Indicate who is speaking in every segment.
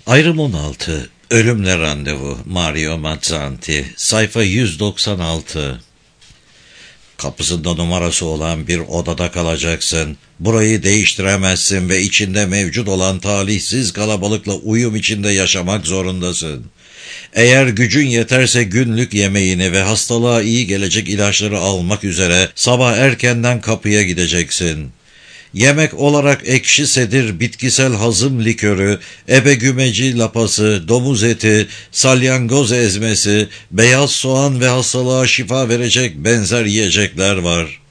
Speaker 1: Ayrım 16. Ölümle randevu. Mario Mazzanti. Sayfa 196. Kapısında numarası olan bir odada kalacaksın. Burayı değiştiremezsin ve içinde mevcut olan talihsiz kalabalıkla uyum içinde yaşamak zorundasın. Eğer gücün yeterse günlük yemeğini ve hastalığa iyi gelecek ilaçları almak üzere sabah erkenden kapıya gideceksin. Yemek olarak ekşi sedir, bitkisel hazım likörü, ebegümeci lapası, domuz eti, salyangoz ezmesi, beyaz soğan ve hastalığa şifa verecek benzer yiyecekler var.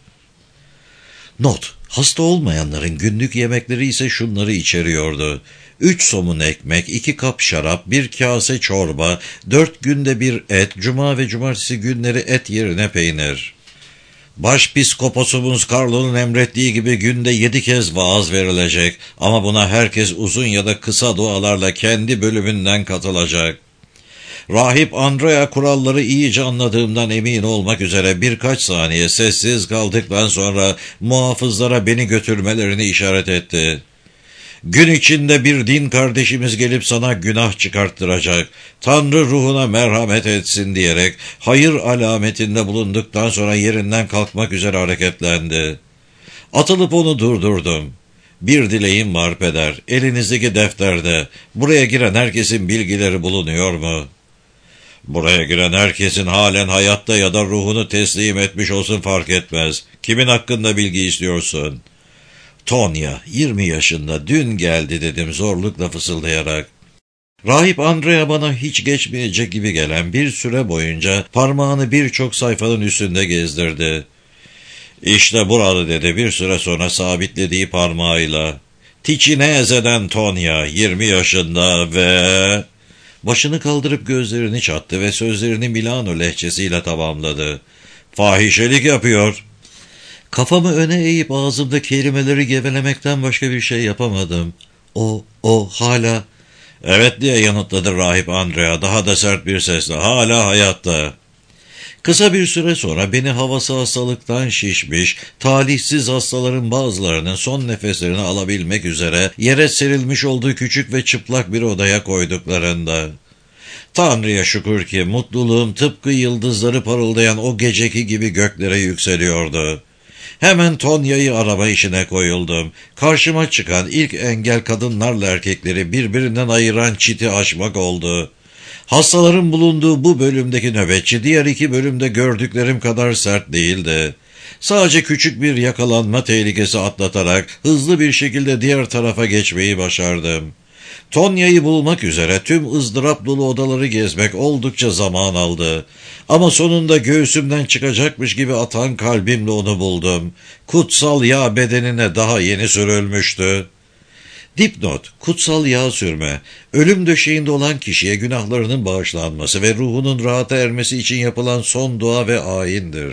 Speaker 1: Not: hasta olmayanların günlük yemekleri ise şunları içeriyordu: 3 somun ekmek, 2 kap şarap, 1 kase çorba, 4 günde bir et, cuma ve cumartesi günleri et yerine peynir. Başpiskoposumuz Carlo'nun emrettiği gibi günde 7 kez vaaz verilecek ama buna herkes uzun ya da kısa dualarla kendi bölümünden katılacak. Rahip Andrea kuralları iyice anladığımdan emin olmak üzere birkaç saniye sessiz kaldıktan sonra muhafızlara beni götürmelerini işaret etti. Gün içinde bir din kardeşimiz gelip sana günah çıkarttıracak, Tanrı ruhuna merhamet etsin diyerek hayır alametinde bulunduktan sonra yerinden kalkmak üzere hareketlendi. Atılıp onu durdurdum. Bir dileğim var peder, elinizdeki defterde. Buraya giren herkesin bilgileri bulunuyor mu? Buraya giren herkesin halen hayatta ya da ruhunu teslim etmiş olsun fark etmez. Kimin hakkında bilgi istiyorsun? Tonya, 20 yaşında, dün geldi dedim zorlukla fısıldayarak. Rahip Andrea bana hiç geçmeyecek gibi gelen bir süre boyunca parmağını birçok sayfanın üstünde gezdirdi. İşte burada dedi bir süre sonra sabitlediği parmağıyla. Ticinase'den Tonya, 20 yaşında ve... Başını kaldırıp gözlerini çattı ve sözlerini Milano lehçesiyle tamamladı. Fahişelik yapıyor. Kafamı öne eğip ağzımda kelimeleri gevelemekten başka bir şey yapamadım. O hala... Evet diye yanıtladı Rahip Andrea daha da sert bir sesle. Hala hayatta. Kısa bir süre sonra beni havası hastalıktan şişmiş, talihsiz hastaların bazılarının son nefeslerini alabilmek üzere yere serilmiş olduğu küçük ve çıplak bir odaya koyduklarında... Tanrı'ya şükür ki mutluluğum tıpkı yıldızları parıldayan o geceki gibi göklere yükseliyordu. Hemen Tonya'yı araba işine koyuldum. Karşıma çıkan ilk engel kadınlarla erkekleri birbirinden ayıran çiti aşmak oldu. Hastaların bulunduğu bu bölümdeki nöbetçi diğer 2 bölümde gördüklerim kadar sert değildi. Sadece küçük bir yakalanma tehlikesi atlatarak hızlı bir şekilde diğer tarafa geçmeyi başardım. Tonya'yı bulmak üzere tüm ızdırap dolu odaları gezmek oldukça zaman aldı. Ama sonunda göğsümden çıkacakmış gibi atan kalbimle onu buldum. Kutsal yağ bedenine daha yeni sürülmüştü. Dipnot: kutsal yağ sürme, ölüm döşeğinde olan kişiye günahlarının bağışlanması ve ruhunun rahata ermesi için yapılan son dua ve ayindir.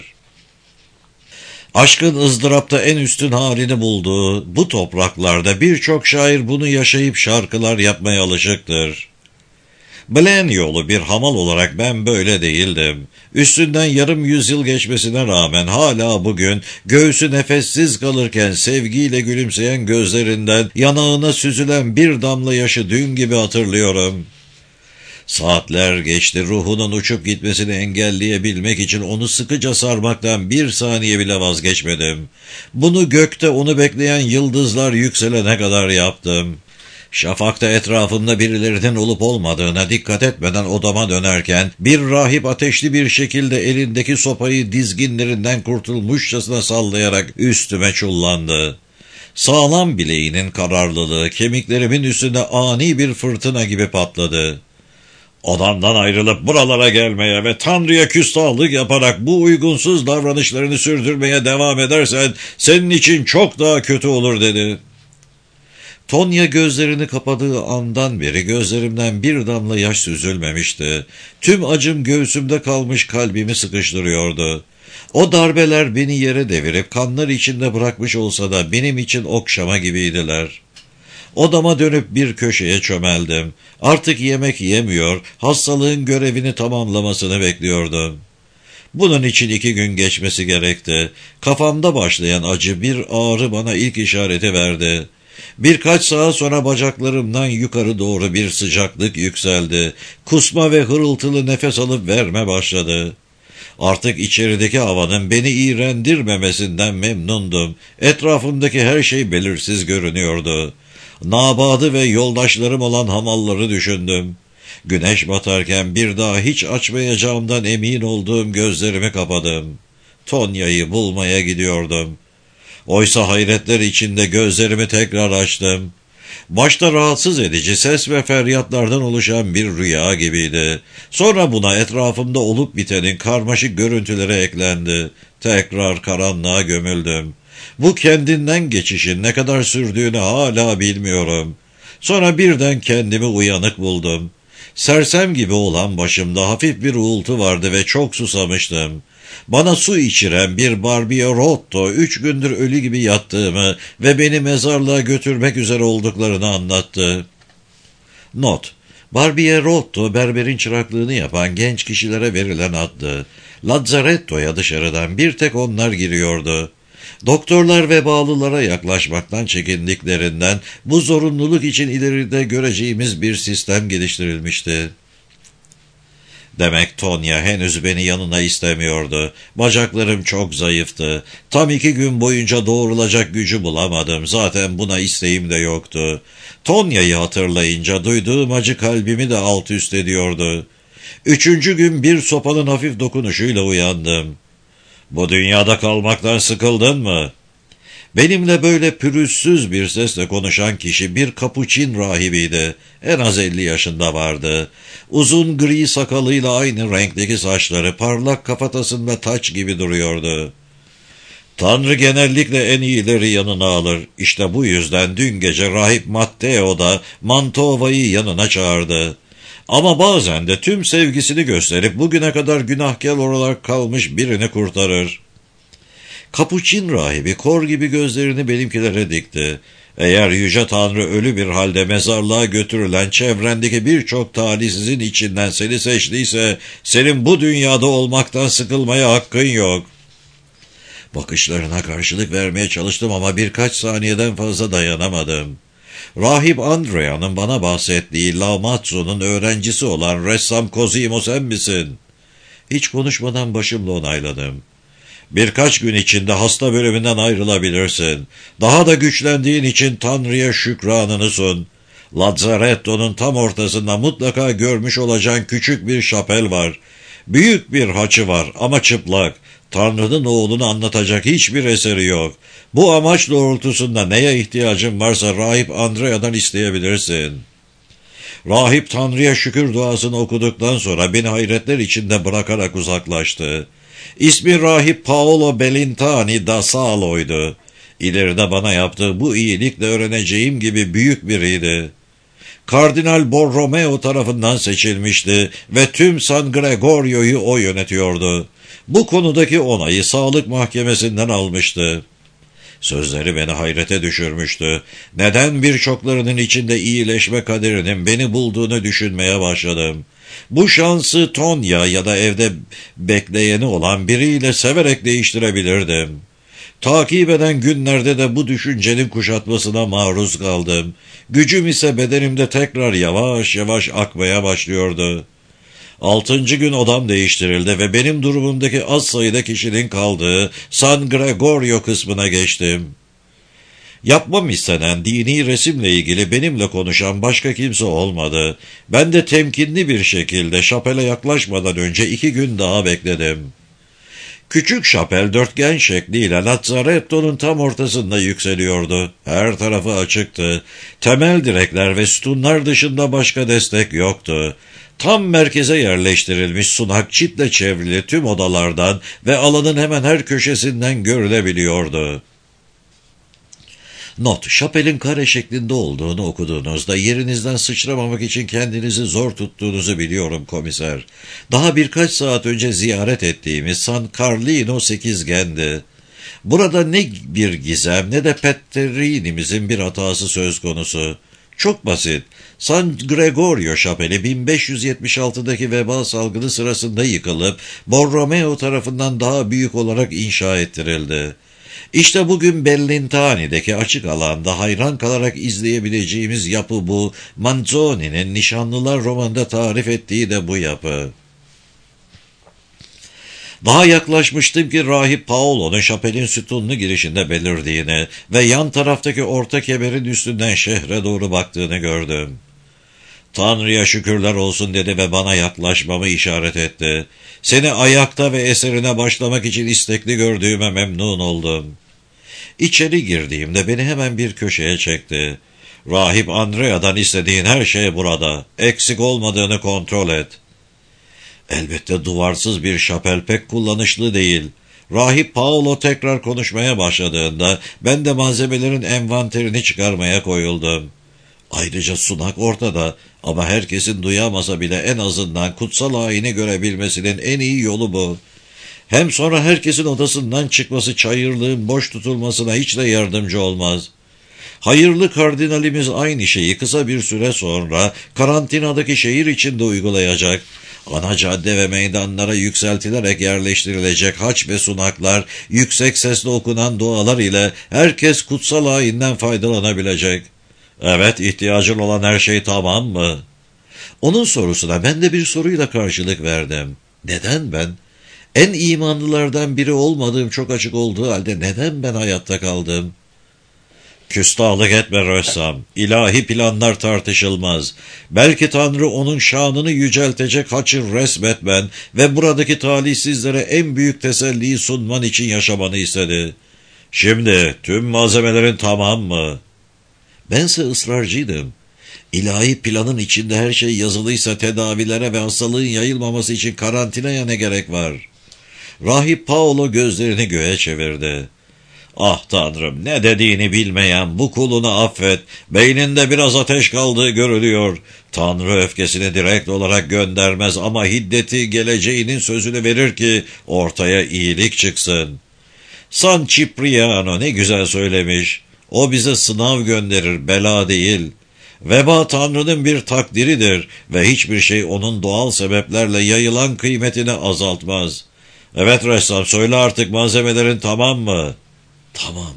Speaker 1: Aşkın ızdırapta en üstün halini bulduğu bu topraklarda birçok şair bunu yaşayıp şarkılar yapmaya alışıktır. Blen yolu bir hamal olarak ben böyle değildim. Üstünden yarım yüzyıl geçmesine rağmen hala bugün göğsü nefessiz kalırken sevgiyle gülümseyen gözlerinden yanağına süzülen bir damla yaşı dün gibi hatırlıyorum. Saatler geçti, ruhunun uçup gitmesini engelleyebilmek için onu sıkıca sarmaktan bir saniye bile vazgeçmedim. Bunu gökte onu bekleyen yıldızlar yükselene kadar yaptım. Şafakta etrafımda birilerinin olup olmadığına dikkat etmeden odama dönerken bir rahip ateşli bir şekilde elindeki sopayı dizginlerinden kurtulmuşçasına sallayarak üstüme çullandı. Sağlam bileğinin kararlılığı kemiklerimin üstünde ani bir fırtına gibi patladı. Odamdan ayrılıp buralara gelmeye ve Tanrı'ya küstahlık yaparak bu uygunsuz davranışlarını sürdürmeye devam edersen senin için çok daha kötü olur dedi. Tonya gözlerini kapadığı andan beri gözlerimden bir damla yaş süzülmemişti. Tüm acım göğsümde kalmış kalbimi sıkıştırıyordu. O darbeler beni yere devirip kanlar içinde bırakmış olsa da benim için okşama gibiydiler. Odama dönüp bir köşeye çömeldim. Artık yemek yemiyor, hastalığın görevini tamamlamasını bekliyordum. Bunun için 2 gün geçmesi gerekti. Kafamda başlayan acı bir ağrı bana ilk işareti verdi. Birkaç saat sonra bacaklarımdan yukarı doğru bir sıcaklık yükseldi. Kusma ve hırıltılı nefes alıp verme başladı. Artık içerideki havanın beni iğrendirmemesinden memnundum. Etrafımdaki her şey belirsiz görünüyordu. Nabadı ve yoldaşlarım olan hamalları düşündüm. Güneş batarken bir daha hiç açmayacağımdan emin olduğum gözlerimi kapadım. Tonya'yı bulmaya gidiyordum. Oysa hayretler içinde gözlerimi tekrar açtım. Başta rahatsız edici ses ve feryatlardan oluşan bir rüya gibiydi. Sonra buna etrafımda olup bitenin karmaşık görüntüleri eklendi. Tekrar karanlığa gömüldüm. Bu kendinden geçişin ne kadar sürdüğünü hala bilmiyorum. Sonra birden kendimi uyanık buldum. Sersem gibi olan başımda hafif bir uğultu vardı ve çok susamıştım. Bana su içiren bir Barbierotto 3 gündür ölü gibi yattığımı ve beni mezarlığa götürmek üzere olduklarını anlattı. Not: Barbierotto, berberin çıraklığını yapan genç kişilere verilen addı. Lazzaretto'ya dışarıdan bir tek onlar giriyordu. Doktorlar ve bağlılara yaklaşmaktan çekindiklerinden bu zorunluluk için ileride göreceğimiz bir sistem geliştirilmişti. Demek Tonya henüz beni yanına istemiyordu. Bacaklarım çok zayıftı. Tam 2 gün boyunca doğrulacak gücü bulamadım. Zaten buna isteğim de yoktu. Tonya'yı hatırlayınca duyduğum acı kalbimi de alt üst ediyordu. 3. gün bir sopanın hafif dokunuşuyla uyandım. "Bu dünyada kalmaktan sıkıldın mı?" Benimle böyle pürüzsüz bir sesle konuşan kişi bir kapuçin rahibiydi. En az 50 yaşında vardı. Uzun gri sakalıyla aynı renkteki saçları parlak kafatasında taç gibi duruyordu. "Tanrı genellikle en iyileri yanına alır. İşte bu yüzden dün gece rahip Matteo da Mantova'yı yanına çağırdı. Ama bazen de tüm sevgisini gösterip bugüne kadar günahkar olarak kalmış birini kurtarır." Kapuçin rahibi kor gibi gözlerini benimkilere dikti. "Eğer Yüce Tanrı ölü bir halde mezarlığa götürülen çevrendeki birçok talihsizin içinden seni seçtiyse, senin bu dünyada olmaktan sıkılmaya hakkın yok." Bakışlarına karşılık vermeye çalıştım ama birkaç saniyeden fazla dayanamadım. Rahip Andrea'nın bana bahsettiği Lamazzo'nun öğrencisi olan ressam Cosimo sen misin? Hiç konuşmadan başımla onayladım. "Birkaç gün içinde hasta bölümünden ayrılabilirsin. Daha da güçlendiğin için Tanrı'ya şükranını sun. Lazzaretto'nun tam ortasında mutlaka görmüş olacağın küçük bir şapel var. Büyük bir haçı var ama çıplak. Tanrı'nın oğlunu anlatacak hiçbir eseri yok. Bu amaç doğrultusunda neye ihtiyacın varsa Rahip Andrea'dan isteyebilirsin." Rahip Tanrı'ya şükür duasını okuduktan sonra beni hayretler içinde bırakarak uzaklaştı. İsmi Rahip Paolo Bellintani da Salo'ydu. İleride bana yaptığı bu iyilikle öğreneceğim gibi büyük biriydi. Kardinal Borromeo tarafından seçilmişti ve tüm San Gregorio'yu o yönetiyordu. Bu konudaki onayı sağlık mahkemesinden almıştı. Sözleri beni hayrete düşürmüştü. Neden birçoklarının içinde iyileşme kaderinin beni bulduğunu düşünmeye başladım. Bu şansı Tonya ya da evde bekleyeni olan biriyle severek değiştirebilirdim. Takip eden günlerde de bu düşüncenin kuşatmasına maruz kaldım. Gücüm ise bedenimde tekrar yavaş yavaş akmaya başlıyordu. 6. gün odam değiştirildi ve benim durumumdaki az sayıda kişinin kaldığı San Gregorio kısmına geçtim. Yapmam istenen dini resimle ilgili benimle konuşan başka kimse olmadı. Ben de temkinli bir şekilde şapele yaklaşmadan önce 2 gün daha bekledim. Küçük şapel dörtgen şekliyle Lazzaretto'nun tam ortasında yükseliyordu. Her tarafı açıktı. Temel direkler ve sütunlar dışında başka destek yoktu. Tam merkeze yerleştirilmiş sunak çitle çevrili tüm odalardan ve alanın hemen her köşesinden görülebiliyordu. Not: şapelin kare şeklinde olduğunu okuduğunuzda yerinizden sıçramamak için kendinizi zor tuttuğunuzu biliyorum komiser. Daha birkaç saat önce ziyaret ettiğimiz San Carlino sekizgendi. Burada ne bir gizem ne de Petteri'nimizin bir hatası söz konusu. Çok basit. San Gregorio şapeli 1576'daki veba salgını sırasında yıkılıp Borromeo tarafından daha büyük olarak inşa ettirildi. İşte bugün Bellintani'deki açık alanda hayran kalarak izleyebileceğimiz yapı bu. Manzoni'nin Nişanlılar romanında tarif ettiği de bu yapı. Daha yaklaşmıştım ki rahip Paolo'nun şapelin sütunlu girişinde belirdiğini ve yan taraftaki orta kemerin üstünden şehre doğru baktığını gördüm. "Tanrı'ya şükürler olsun" dedi ve bana yaklaşmamı işaret etti. "Seni ayakta ve eserine başlamak için istekli gördüğüme memnun oldum." İçeri girdiğimde beni hemen bir köşeye çekti. "Rahip Andrea'dan istediğin her şey burada. Eksik olmadığını kontrol et." Elbette duvarsız bir şapel pek kullanışlı değil. Rahip Paolo tekrar konuşmaya başladığında ben de malzemelerin envanterini çıkarmaya koyuldum. Ayrıca sunak ortada ama herkesin duyamasa bile en azından kutsal ayini görebilmesinin en iyi yolu bu. Hem sonra herkesin odasından çıkması çayırlığın boş tutulmasına hiç de yardımcı olmaz. Hayırlı kardinalimiz aynı şeyi kısa bir süre sonra karantinadaki şehir içinde uygulayacak. Ana cadde ve meydanlara yükseltilerek yerleştirilecek haç ve sunaklar, yüksek sesle okunan dualar ile herkes kutsal ayinden faydalanabilecek. "Evet, ihtiyacın olan her şey tamam mı?" Onun sorusuna ben de bir soruyla karşılık verdim. Neden ben? En imanlılardan biri olmadığım çok açık olduğu halde neden ben hayatta kaldım? "Küstahlık etme ressam. İlahi planlar tartışılmaz. Belki Tanrı onun şanını yüceltecek haçı resmetmen ve buradaki talihsizlere en büyük teselliyi sunman için yaşamanı istedi. Şimdi tüm malzemelerin tamam mı?" Bense ısrarcıydım. İlahi planın içinde her şey yazılıysa tedavilere ve hastalığın yayılmaması için karantinaya ne gerek var? Rahip Paolo gözlerini göğe çevirdi. "Ah Tanrım, ne dediğini bilmeyen bu kulunu affet. Beyninde biraz ateş kaldığı görülüyor. Tanrı öfkesini direkt olarak göndermez ama hiddeti geleceğinin sözünü verir ki ortaya iyilik çıksın." San Cipriano ne güzel söylemiş. O bize sınav gönderir, bela değil. Veba Tanrı'nın bir takdiridir ve hiçbir şey onun doğal sebeplerle yayılan kıymetini azaltmaz. "Evet ressam, söyle artık, malzemelerin tamam mı?" "Tamam."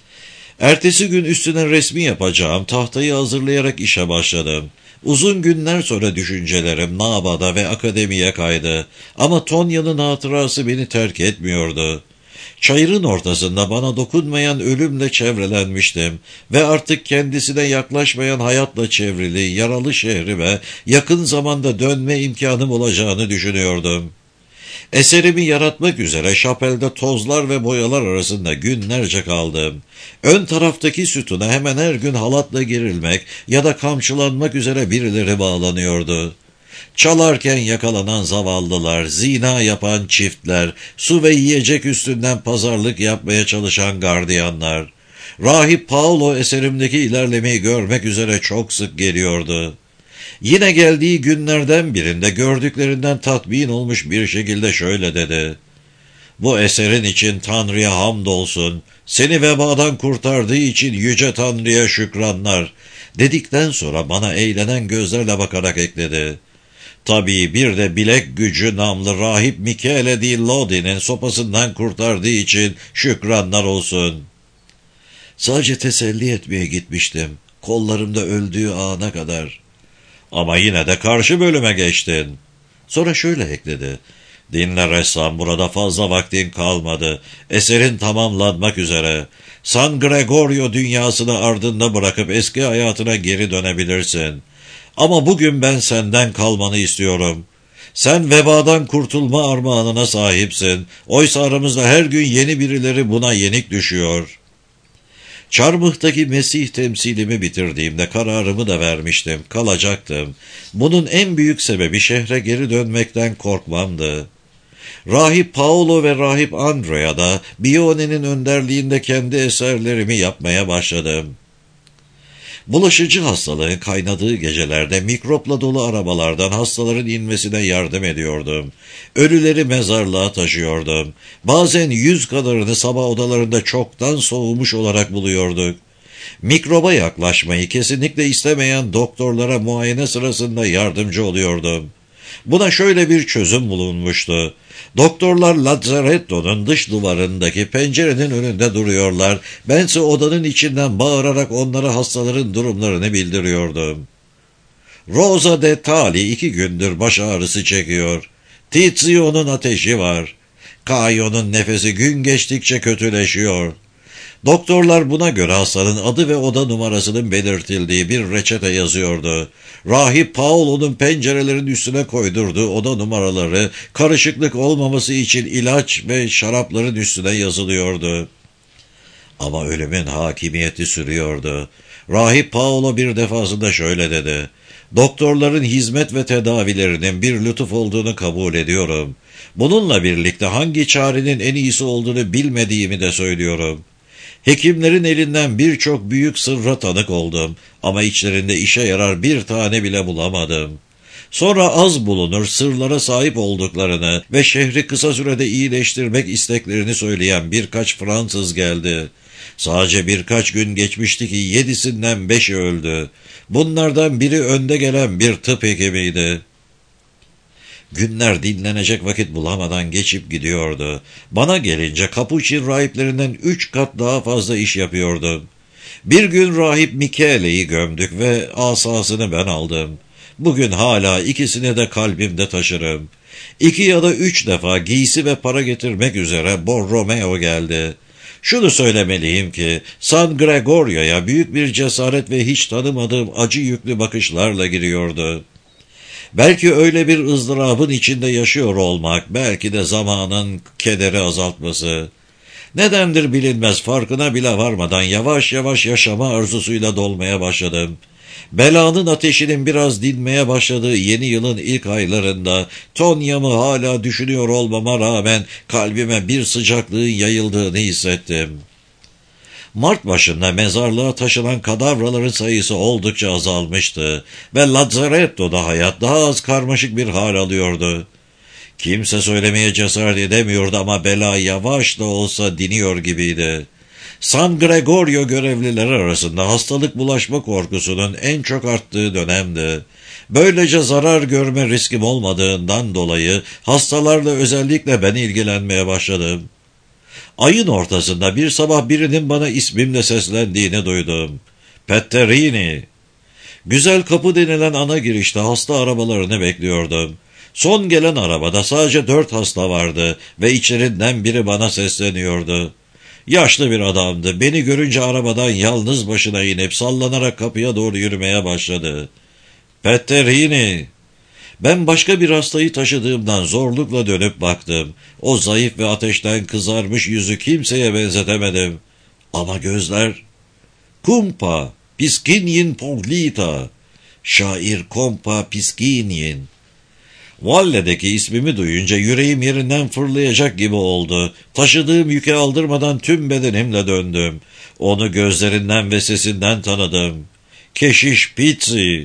Speaker 1: Ertesi gün üstüne resmi yapacağım tahtayı hazırlayarak işe başladım. Uzun günler sonra düşüncelerim Naba'da ve akademiye kaydı. Ama Tonya'nın hatırası beni terk etmiyordu. Çayırın ortasında bana dokunmayan ölümle çevrelenmiştim ve artık kendisine yaklaşmayan hayatla çevrili yaralı şehrime yakın zamanda dönme imkanım olacağını düşünüyordum. Eserimi yaratmak üzere şapelde tozlar ve boyalar arasında günlerce kaldım. Ön taraftaki sütuna hemen her gün halatla gerilmek ya da kamçılanmak üzere birileri bağlanıyordu. Çalarken yakalanan zavallılar, zina yapan çiftler, su ve yiyecek üstünden pazarlık yapmaya çalışan gardiyanlar. Rahip Paolo eserimdeki ilerlemeyi görmek üzere çok sık geliyordu. Yine geldiği günlerden birinde gördüklerinden tatmin olmuş bir şekilde şöyle dedi: "Bu eserin için Tanrı'ya hamdolsun, seni vebadan kurtardığı için yüce Tanrı'ya şükranlar." Dedikten sonra bana eğlenen gözlerle bakarak ekledi: "Tabii bir de bilek gücü namlı rahip Michele di Lodi'nin sopasından kurtardığı için şükranlar olsun." Sadece teselli etmeye gitmiştim, kollarımda öldüğü ana kadar. "Ama yine de karşı bölüme geçtin." Sonra şöyle ekledi: "Dinle ressam, burada fazla vaktin kalmadı. Eserin tamamlanmak üzere. San Gregorio dünyasını ardında bırakıp eski hayatına geri dönebilirsin. Ama bugün ben senden kalmanı istiyorum. Sen vebadan kurtulma armağanına sahipsin. Oysa aramızda her gün yeni birileri buna yenik düşüyor." Çarmıh'taki Mesih temsilimi bitirdiğimde kararımı da vermiştim, kalacaktım. Bunun en büyük sebebi şehre geri dönmekten korkmamdı. Rahip Paolo ve Rahip Andrea da Bione'nin önderliğinde kendi eserlerimi yapmaya başladım. Bulaşıcı hastalığın kaynadığı gecelerde mikropla dolu arabalardan hastaların inmesine yardım ediyordum. Ölüleri mezarlığa taşıyordum. Bazen 100 kadarını sabah odalarında çoktan soğumuş olarak buluyorduk. Mikroba yaklaşmayı kesinlikle istemeyen doktorlara muayene sırasında yardımcı oluyordum. Buna şöyle bir çözüm bulunmuştu. Doktorlar Lazzaretto'nun dış duvarındaki pencerenin önünde duruyorlar. Bense odanın içinden bağırarak onlara hastaların durumlarını bildiriyordum. Rosa de Tali 2 gündür baş ağrısı çekiyor. Tizio'nun ateşi var. Caio'nun nefesi gün geçtikçe kötüleşiyor. Doktorlar buna göre hastanın adı ve oda numarasının belirtildiği bir reçete yazıyordu. Rahip Paolo'nun pencerelerin üstüne koydurduğu oda numaraları karışıklık olmaması için ilaç ve şarapların üstüne yazılıyordu. Ama ölümün hakimiyeti sürüyordu. Rahip Paolo bir defasında şöyle dedi: "Doktorların hizmet ve tedavilerinin bir lütuf olduğunu kabul ediyorum. Bununla birlikte hangi çarenin en iyisi olduğunu bilmediğimi de söylüyorum. Hekimlerin elinden birçok büyük sırra tanık oldum ama içlerinde işe yarar bir tane bile bulamadım. Sonra az bulunur sırlara sahip olduklarını ve şehri kısa sürede iyileştirmek isteklerini söyleyen birkaç Fransız geldi. Sadece birkaç gün geçmişti ki 7'sinden 5'i öldü. Bunlardan biri önde gelen bir tıp hekimiydi." Günler dinlenecek vakit bulamadan geçip gidiyordu. Bana gelince Kapuçin rahiplerinden 3 kat daha fazla iş yapıyordum. Bir gün rahip Michele'yi gömdük ve asasını ben aldım. Bugün hala ikisini de kalbimde taşırım. 2 ya da 3 defa giysi ve para getirmek üzere Borromeo geldi. Şunu söylemeliyim ki San Gregorio'ya büyük bir cesaret ve hiç tanımadığım acı yüklü bakışlarla giriyordu. Belki öyle bir ızdırabın içinde yaşıyor olmak, belki de zamanın kederi azaltması. Nedendir bilinmez, farkına bile varmadan yavaş yavaş yaşama arzusuyla dolmaya başladım. Belanın ateşinin biraz dinmeye başladığı yeni yılın ilk aylarında Tonya'mı hala düşünüyor olmama rağmen kalbime bir sıcaklığın yayıldığını hissettim. Mart başında mezarlığa taşınan kadavraların sayısı oldukça azalmıştı ve Lazzaretto'da hayat daha az karmaşık bir hal alıyordu. Kimse söylemeye cesaret edemiyordu ama bela yavaş da olsa diniyor gibiydi. San Gregorio görevlileri arasında hastalık bulaşma korkusunun en çok arttığı dönemdi. Böylece zarar görme riskim olmadığından dolayı hastalarla özellikle ben ilgilenmeye başladım. Ayın ortasında bir sabah birinin bana ismimle seslendiğini duydum. "Petterini." Güzel kapı denilen ana girişte hasta arabalarını bekliyordum. Son gelen arabada sadece 4 hasta vardı ve içlerinden biri bana sesleniyordu. Yaşlı bir adamdı. Beni görünce arabadan yalnız başına inip sallanarak kapıya doğru yürümeye başladı. "Petterini." Ben başka bir hastayı taşıdığımdan zorlukla dönüp baktım. O zayıf ve ateşten kızarmış yüzü kimseye benzetemedim. Ama gözler... "Kumpa Piskinyin Poglita." Şair Kompa Piskinyin. Valle'deki ismimi duyunca yüreğim yerinden fırlayacak gibi oldu. Taşıdığım yükü aldırmadan tüm bedenimle döndüm. Onu gözlerinden ve sesinden tanıdım. "Keşiş Pizzi."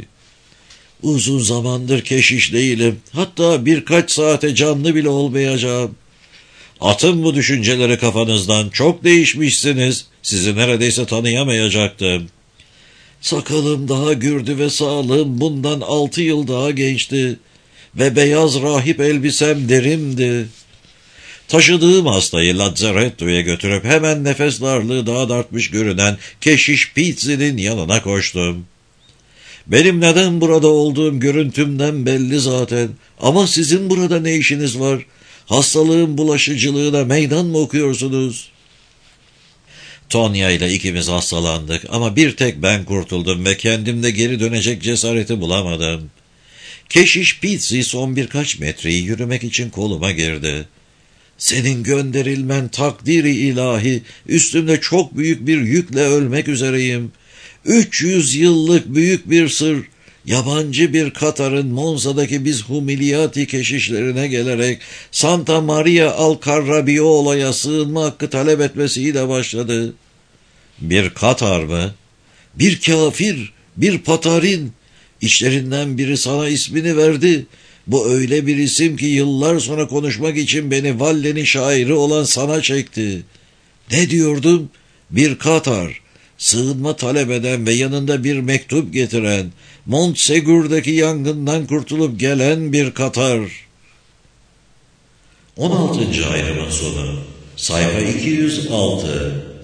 Speaker 1: "Uzun zamandır keşiş değilim. Hatta birkaç saate canlı bile olmayacağım." "Atın bu düşünceleri kafanızdan. Çok değişmişsiniz. Sizi neredeyse tanıyamayacaktım." "Sakalım daha gürdü ve sağlığım bundan 6 yıl daha gençti. Ve beyaz rahip elbisem derimdi." Taşıdığım hastayı Lazzaretto'ya götürüp hemen nefes darlığı daha da artmış görünen keşiş Pizzi'nin yanına koştum. "Benim neden burada olduğum görüntümden belli zaten. Ama sizin burada ne işiniz var? Hastalığın bulaşıcılığına meydan mı okuyorsunuz?" Tonya ile ikimiz hastalandık ama bir tek ben kurtuldum ve kendimde geri dönecek cesareti bulamadım. Keşiş Pizzi son birkaç metreyi yürümek için koluma girdi. "Senin gönderilmen takdiri ilahi, üstümde çok büyük bir yükle ölmek üzereyim. 300 yıllık büyük bir sır, yabancı bir Katar'ın Monza'daki biz Humiliati keşişlerine gelerek Santa Maria al Carrabiola'ya sığınma hakkı talep etmesiyle başladı." "Bir Katar mı?" "Bir kafir, bir patarin. İşlerinden biri sana ismini verdi. Bu öyle bir isim ki yıllar sonra konuşmak için beni Valle'nin şairi olan sana çekti." "Ne diyordum?" "Bir Katar. sığınma talep eden ve yanında bir mektup getiren, Montsegur'daki yangından kurtulup gelen bir Katar. 16. ayrımın sonu. Sayfa 206.